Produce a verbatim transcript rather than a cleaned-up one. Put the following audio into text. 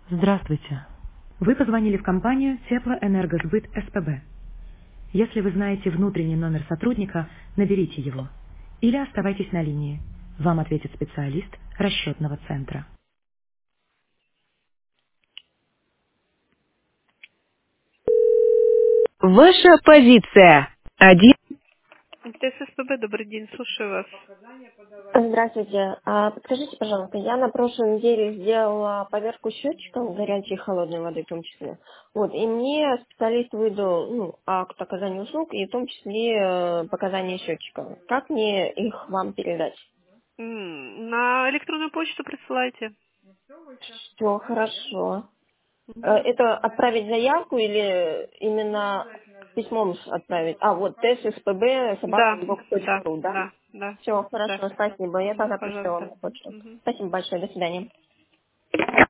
Здравствуйте. Вы позвонили в компанию Теплоэнергосбыт СПБ. Если вы знаете внутренний номер сотрудника, наберите его. Или оставайтесь на линии. Вам ответит специалист расчетного центра. Ваша позиция. Один. ТССПБ, добрый день, слушаю вас. Здравствуйте. А, Подскажите, пожалуйста, я на прошлой неделе сделала поверку счетчиков горячей и холодной воды в том числе. Вот, и мне специалист выдал ну, акт оказания услуг и в том числе э, показания счетчиков. Как мне их вам передать? М, На электронную почту присылайте. Все хорошо. Э, Мгм. Это отправить заявку или именно письмом отправить? А, вот тспб собака Да, инбокс точка да, ру, да? да, да, Все да. хорошо, спасибо. Я тогда пришлю вам Пожалуйста. на почту. Мгм. Спасибо большое, до свидания.